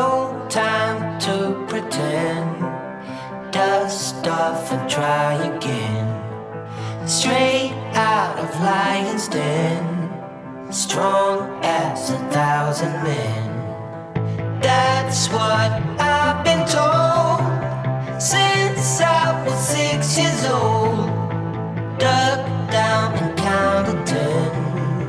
no time to pretend. Dust off and try again. Straight out of Lion's Den, strong as 1,000 men. That's what I've been told since I was 6 years old. Dug down and counted 10.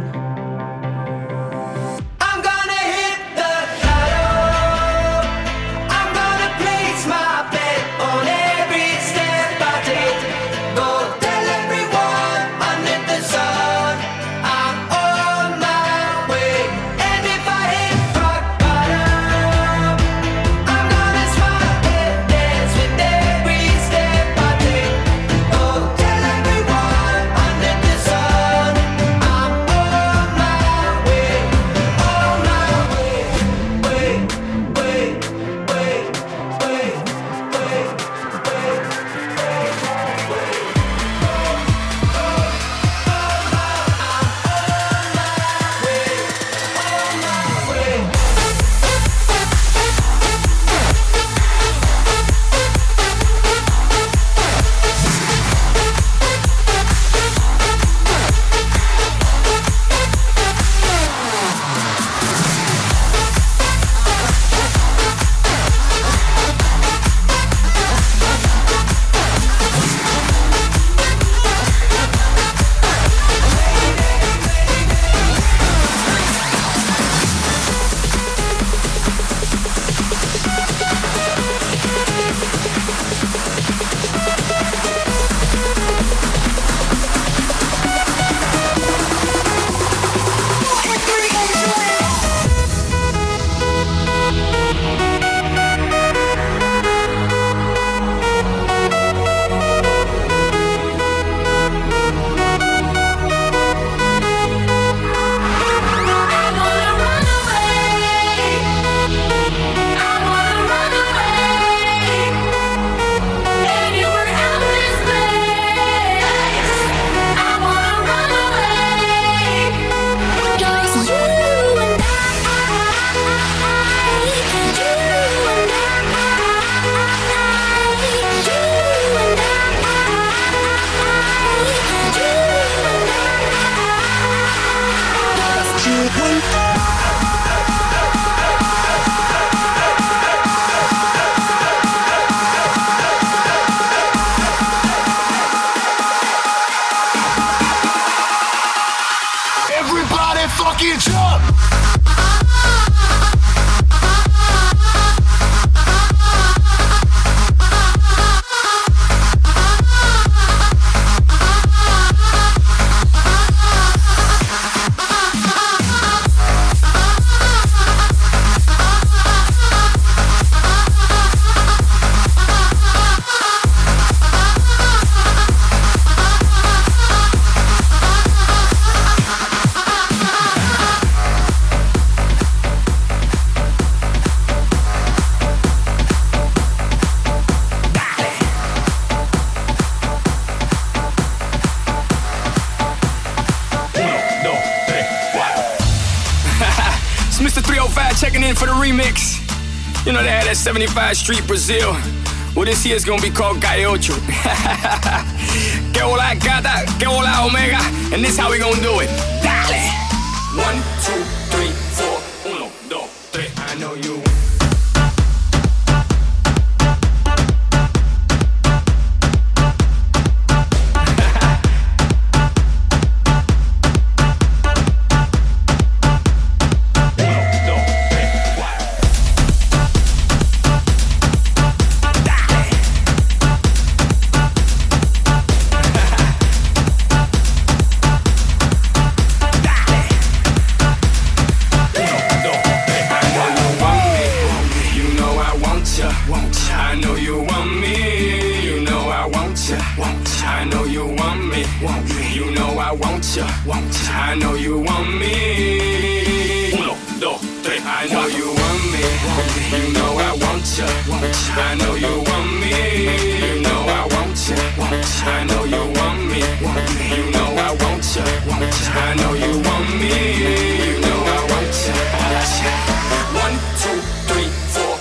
Checking in for the remix. You know they had that 75 Street Brazil. Well, this year's gonna be called Calle Ocho. Que hola gata, que hola omega. And this how we gonna do it. Dale! 1, 2, 3, 4. 1, 2, 3. I know you. I know you want me. 1, 2, 3. I know you want me. You know I want you. I know you want me. You know I want you. I know you want me. You know I want you. I know you want me. You know I want you. 1, 2, 3, 4.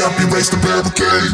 happy, raise the barricade.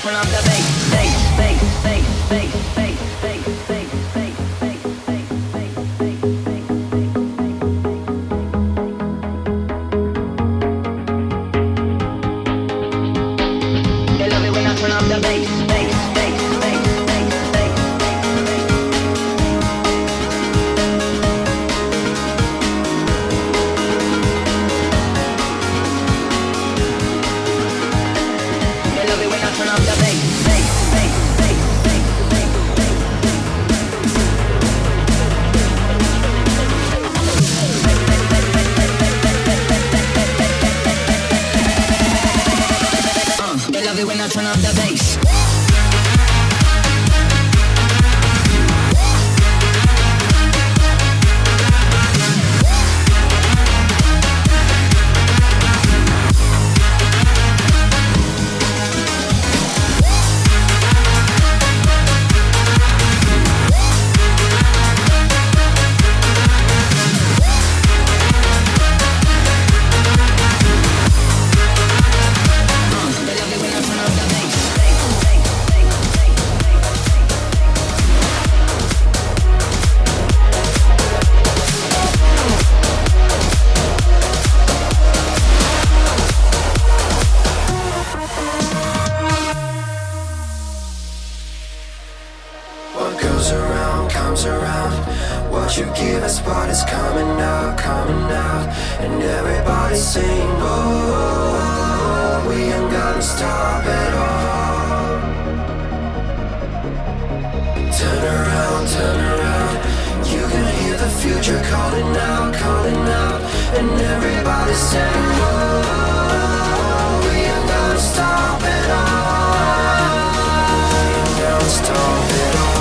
turn up the bass, bass, bass, bass, bass, bass, bass, bass. Turn up the bass, bass, bass, bass, bass, bass. They love it when I turn up the bass, bass, bass, bass, bass, bass, bass. They love it when I turn up the bass. Comes around. What you give us, what is coming out, and everybody's saying, oh, we ain't gonna stop at all. Turn around, you can hear the future calling out, and everybody's saying, oh, we ain't gonna stop at all. We ain't gonna stop at all.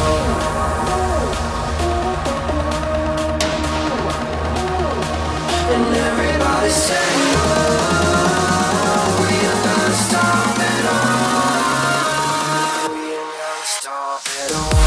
And everybody's saying, oh, we ain't gonna stop it all. We ain't gonna stop it all.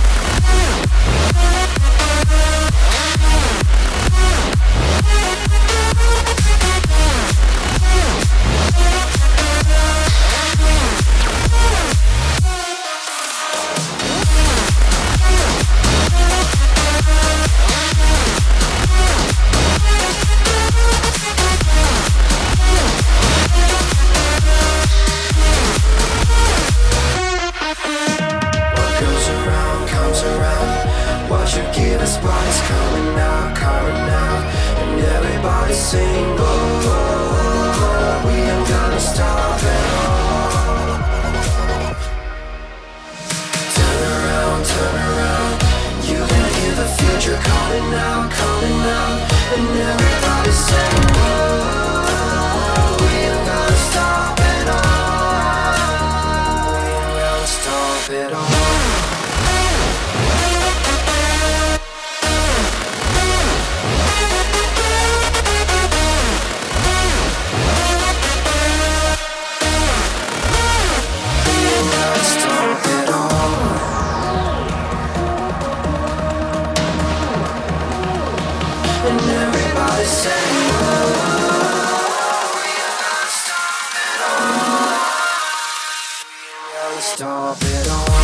What you give us, what is coming out, and everybody's saying, oh, we ain't gonna stop at all. Turn around, you can hear the future calling out, and everybody's saying, oh, we ain't gonna stop at all. We ain't gonna stop at all. And everybody's saying, oh, we ain't gonna stop it all. We ain't gonna stop it all.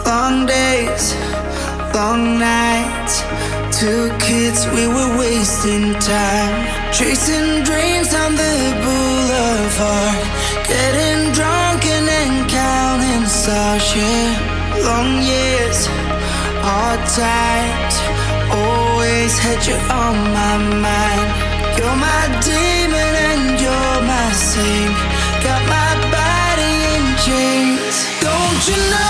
Long days, long nights, two kids, we were wasting time, chasing dreams on the boulevard, getting drunk and then counting stars, yeah. Long years, hard times, always had you on my mind. You're my demon and you're my saint, got my body in chains. Don't you know?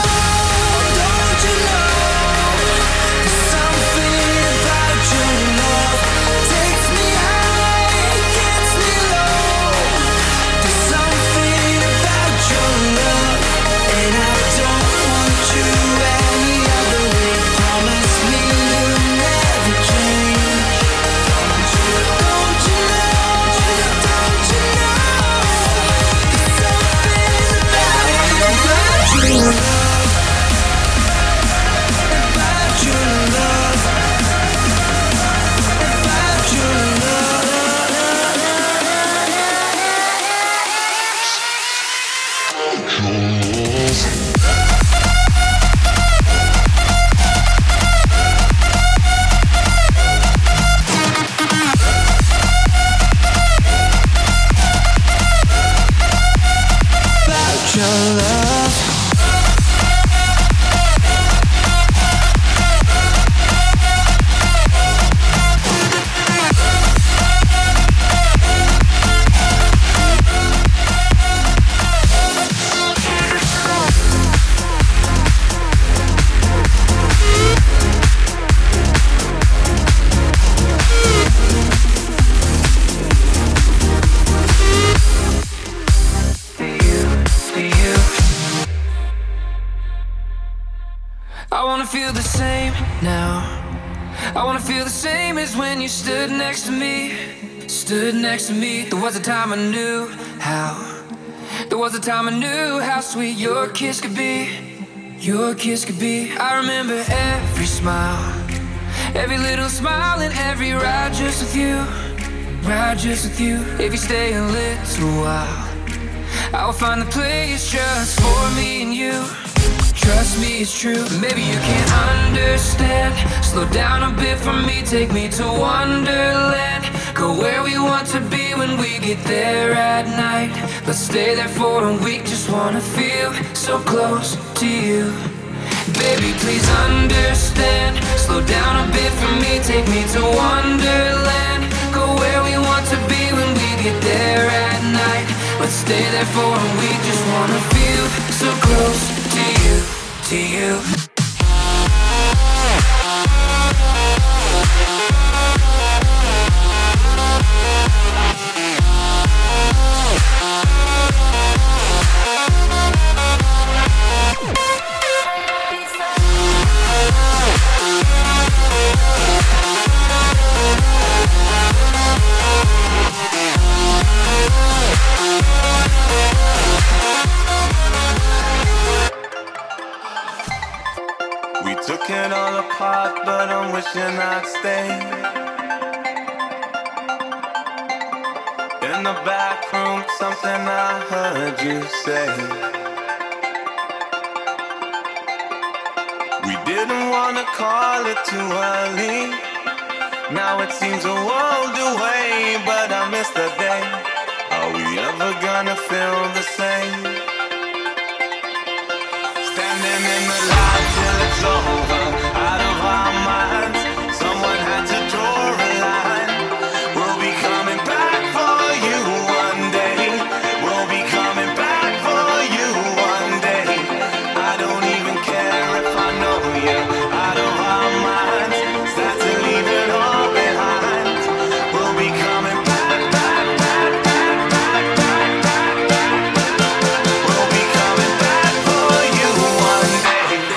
Feel the same now. I wanna feel the same as when you stood next to me. Stood next to me. There was a time I knew how. There was a time I knew how sweet your kiss could be. Your kiss could be. I remember every smile, every little smile, and every ride just with you. Ride just with you. If you stay a little while, I will find the place just for me and you. Trust me, it's true. Maybe you can't understand. Slow down a bit for me, take me to Wonderland. Go where we want to be when we get there at night. Let's stay there for a week, just wanna feel so close to you. Baby, please understand. Slow down a bit for me, take me to Wonderland. Go where we want to be when we get there at night. Let's stay there for a week, just wanna feel so close to you. To you. Took it all apart, but I'm wishing I'd stay. In the back room, something I heard you say. We didn't wanna call it too early. Now it seems a world away, but I miss the day. Are we ever gonna feel the same? Standing in the light till it's over, out of our minds. Someone had to draw a line. We'll be coming back for you one day. We'll be coming back for you one day. I don't even care if I know you. Out of our minds, start to leave it all behind. We'll be coming back, back, back, back, back, back, back, back. We'll be coming back for you one day.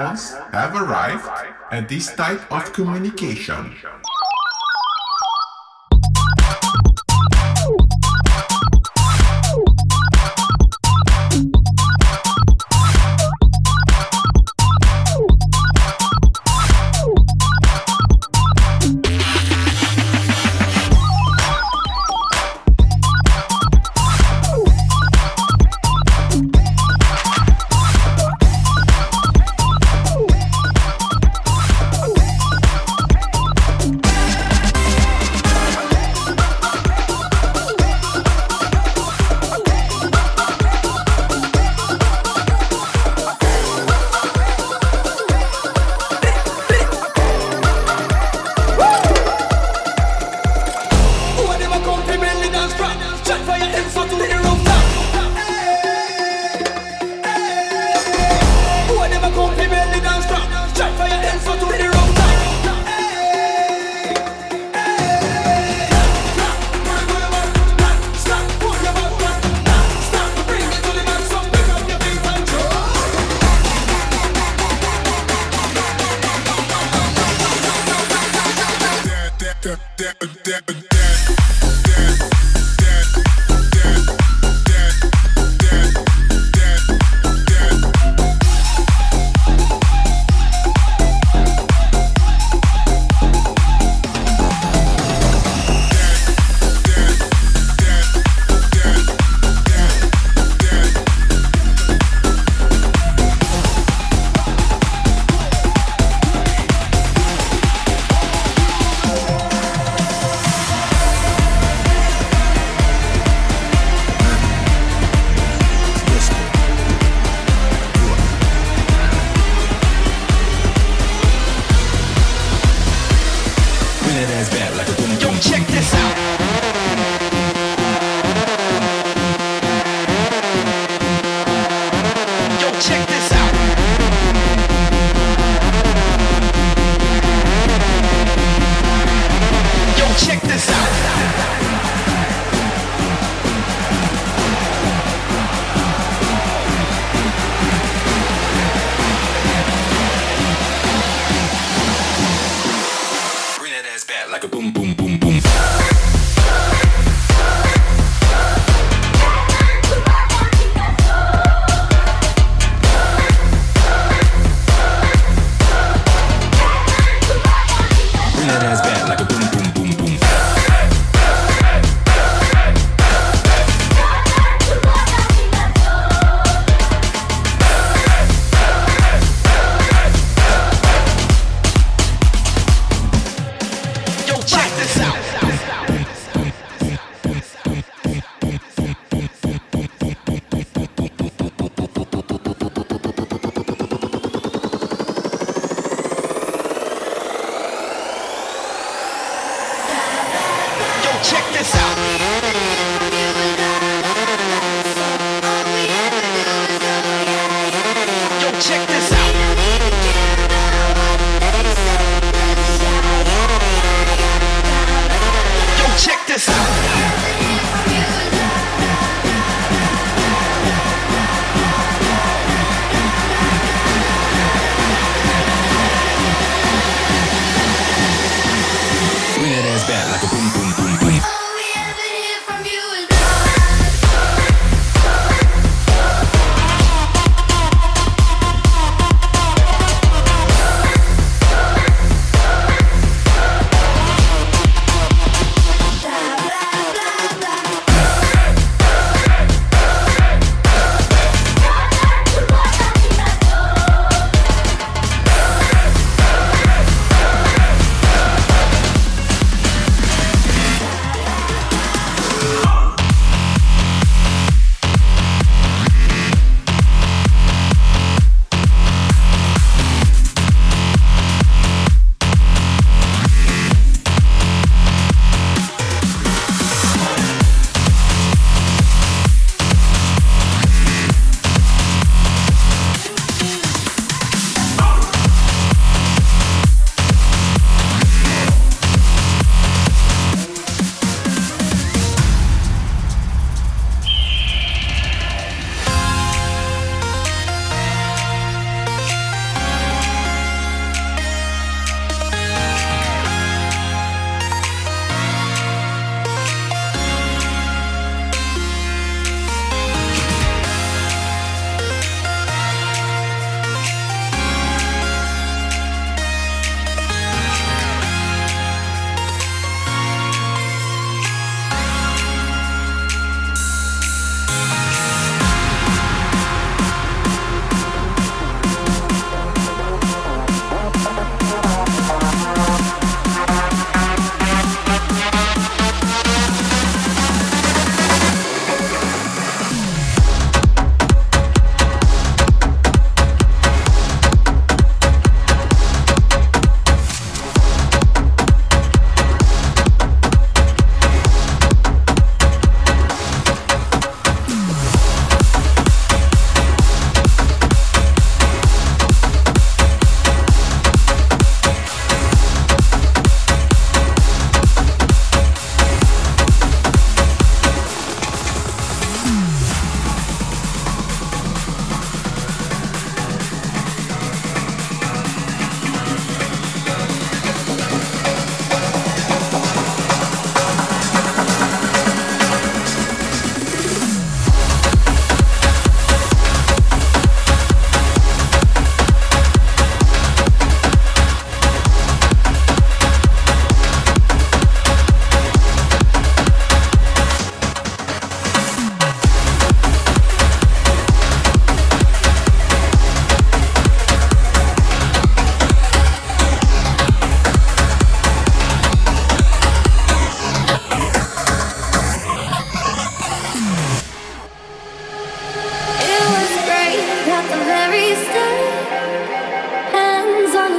phones have arrived at this type of communication.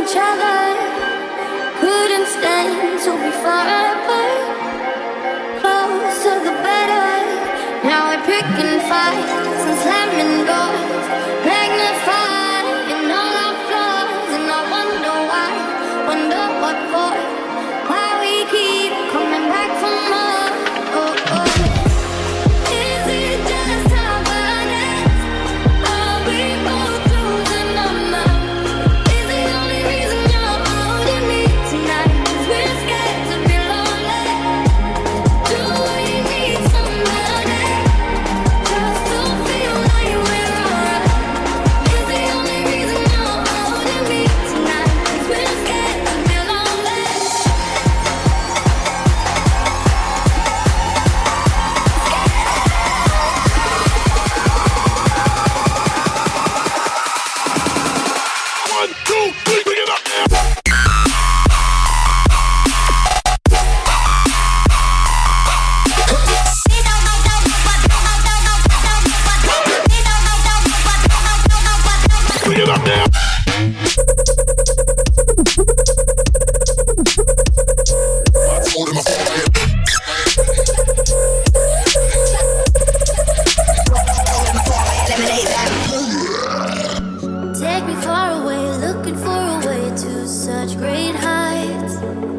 each other. Couldn't stand to be far apart. Closer the better. Now we're picking fights and slamming doors, magnifying all our flaws. And I wonder why, wonder what for, why we keep coming back for more. Oh, oh. Is it just happening? Are we both losing our minds? Is the only reason you're holding me tonight? 'Cause we're scared to be lonely. Do we need somebody just to feel like we're alright? Is the only reason you're holding me tonight? 'Cause we're scared to be lonely. Take me far away, looking for a way to such great heights.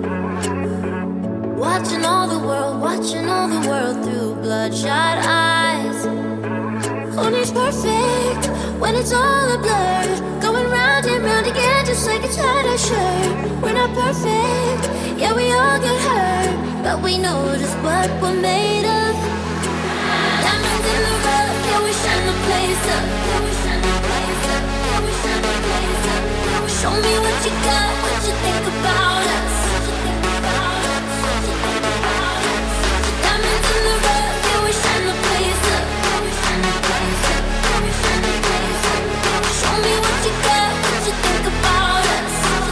Watching all the world through bloodshot eyes. Who needs perfect when it's all a blur? Going round and round again just like a tie-dye shirt. We're not perfect, yeah we all get hurt, but we know just what we're made of. Diamonds in the rough, yeah we shine the place up. Yeah we shine the place up. Yeah we shine the place up. Show me what you got, what you think about us. Diamonds in the rough, yeah we shine the place up. Yeah we shine the place up. Yeah we shine the place up. Show me what you got, what you think about us.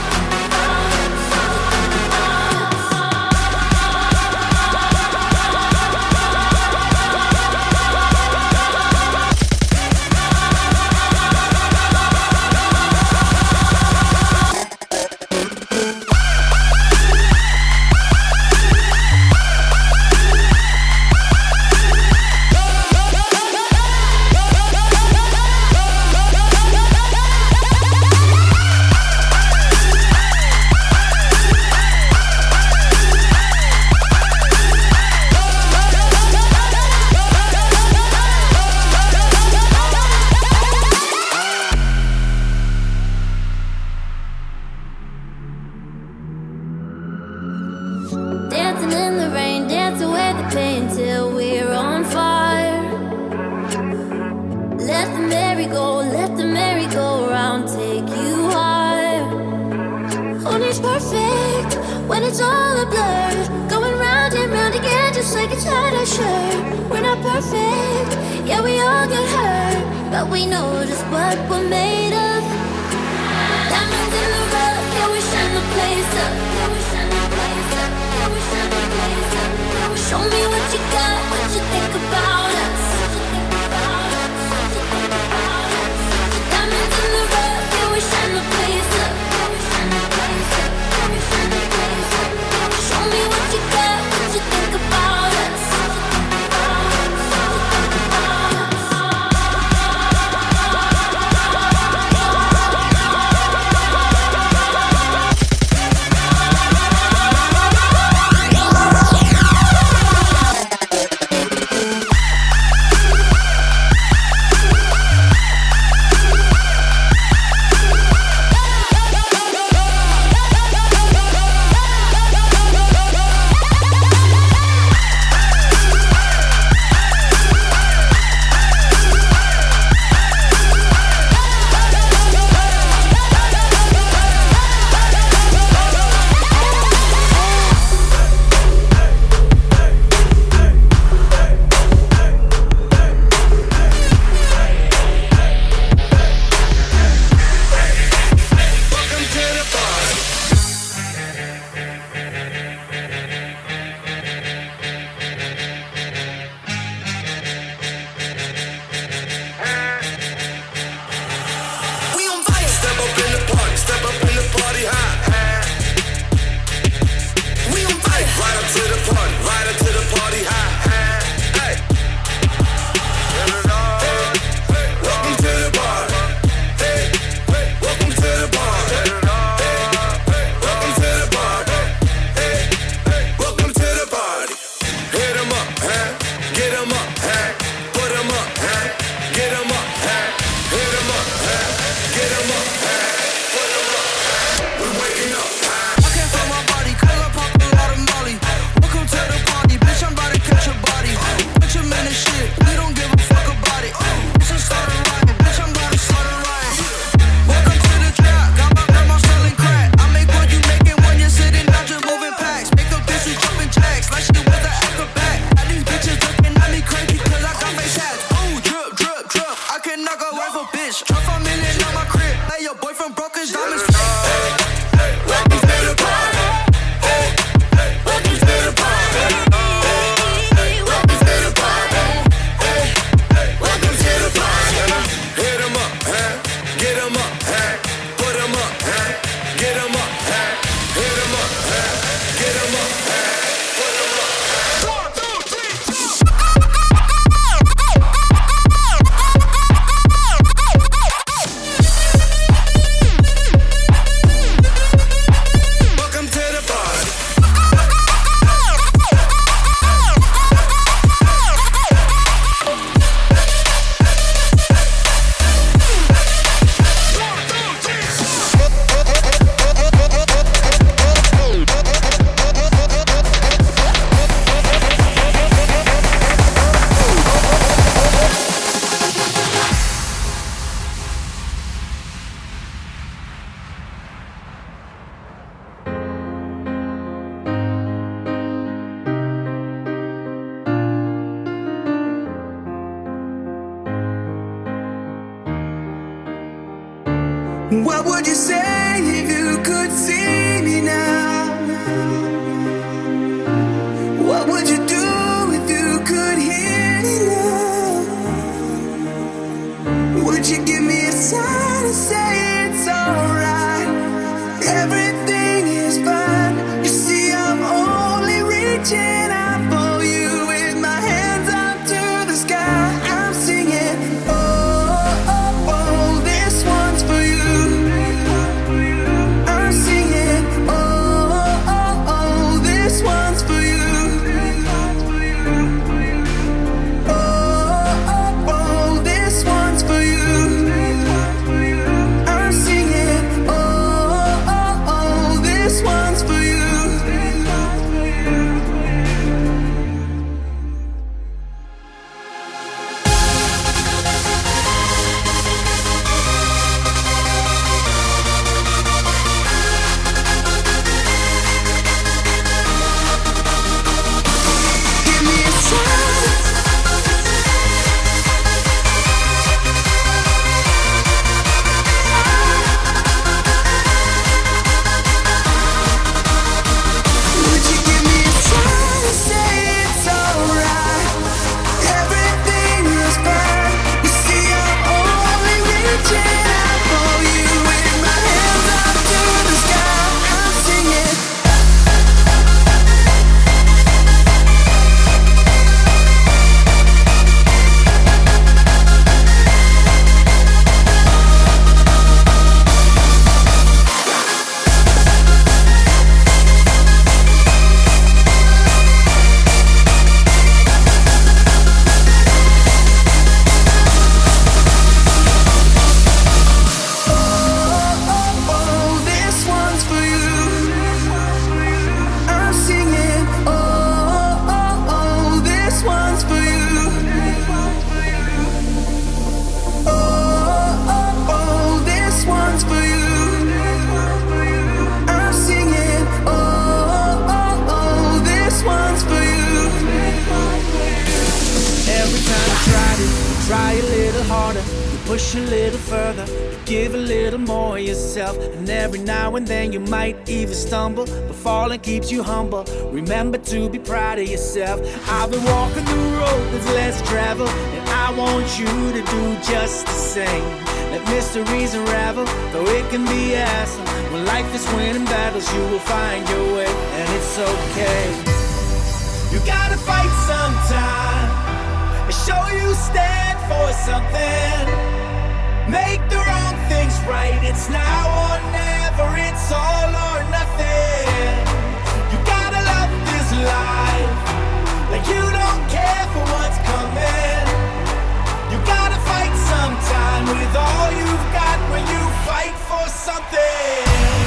Dancing in the rain, dance away the pain till we're on fire. Let the merry-go-round take you higher. Who needs perfect when it's all a blur? Going round and round again just like a tie-dye shirt. We're not perfect, yeah we all get hurt, but we know just what we're made of. Diamonds in the rough, yeah we shine the place up. Yeah we shine the place up. Yeah we shine the place up. Show me what you got, what you think about us. Diamonds in the rough, yeah we shine the place up. Yeah we shine the place up. Yeah we shine the place up. Show me what you got, what you think about us. What would you say if you could see me now? What would you do if you could hear me now? Would you give me a sign and say it's alright? Everything is fine. You see, I'm only reaching out for you with my hands up to the sky. I'm singing, oh, oh, oh, this one's for you. I'm singing, oh, oh, oh, this one's for you. Oh, oh, oh, this one's for you. I'm singing, oh, oh, oh, this one's for you. Give me a sign. Would you give me a sign and say it's alright? Everything is fine. You see, I'm only reaching out for you with my hands up to the sky. I'm singing. Oh, this one's for you. I'm singing. Oh, oh, oh, this one's for you. Oh, oh, oh, this one's for you. I'm singing. Oh, oh, oh, this one's for you. Every time you try to, you try a little harder, you push a little further, you give a little more yourself, and every now and then you might even stumble, but falling keeps you humble. Remember to be proud of yourself. I've been walking the road that's less traveled, and I want you to do just the same. Let mysteries unravel, though it can be a hassle. When life is winning battles, you will find your way, and it's okay. You gotta fight sometime and show you stand for something. Make the wrong things right. It's now or never. It's all or nothing. You gotta love this life like you don't care for what's coming. You gotta fight sometime with all you've got when you fight for something.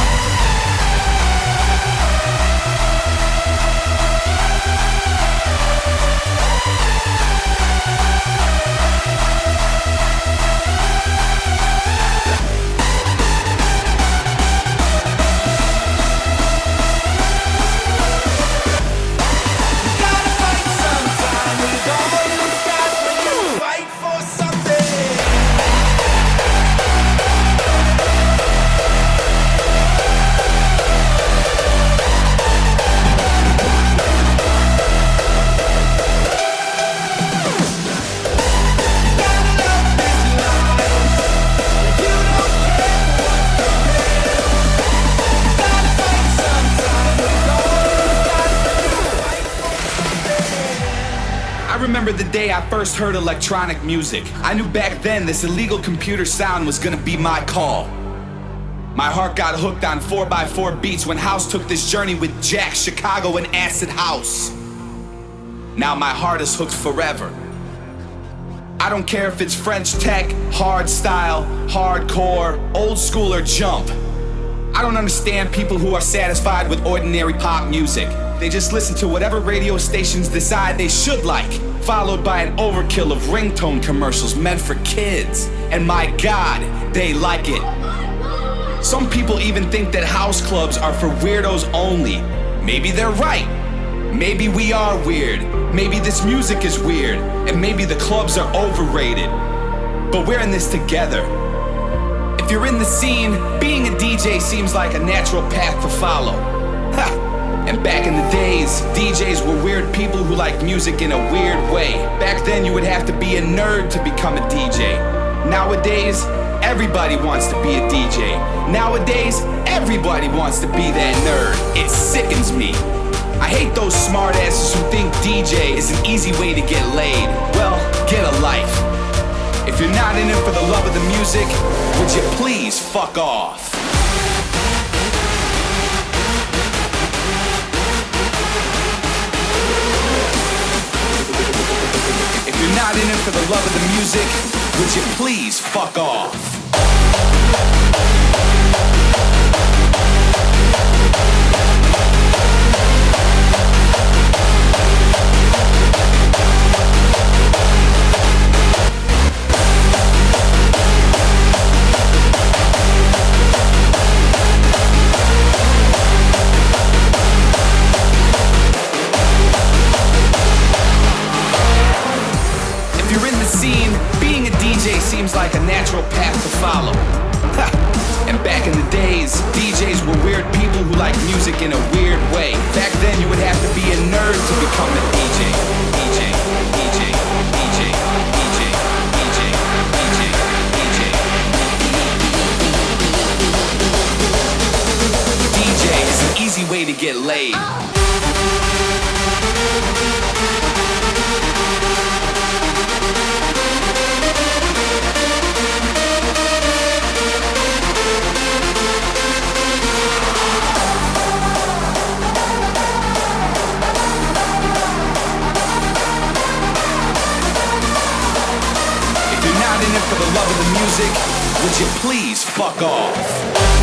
I remember the day I first heard electronic music. I knew back then this illegal computer sound was gonna be my call. My heart got hooked on 4x4 beats when House took this journey with Jack, Chicago, and Acid House. Now my heart is hooked forever. I don't care if it's French tech, hard style, hardcore, old school, or jump. I don't understand people who are satisfied with ordinary pop music. They just listen to whatever radio stations decide they should like, followed by an overkill of ringtone commercials meant for kids. And my God, they like it. Some people even think that house clubs are for weirdos only. Maybe they're right. Maybe we are weird. Maybe this music is weird. And maybe the clubs are overrated. But we're in this together. If you're in the scene, being a DJ seems like a natural path to follow. Ha! And back in the days, DJs were weird people who liked music in a weird way. Back then you would have to be a nerd to become a DJ. Nowadays, everybody wants to be a DJ. Nowadays, everybody wants to be that nerd. It sickens me. I hate those smartasses who think DJ is an easy way to get laid. Well, get a life. If you're not in it for the love of the music, would you please fuck off? If you're not in it for the love of the music, would you please fuck off? Being a DJ seems like a natural path to follow. Ha! And back in the days, DJs were weird people who liked music in a weird way. Back then you would have to be a nerd to become a DJ. DJ, DJ, DJ, DJ, DJ, DJ, DJ. DJ is an easy way to get laid. For the love of the music, would you please fuck off?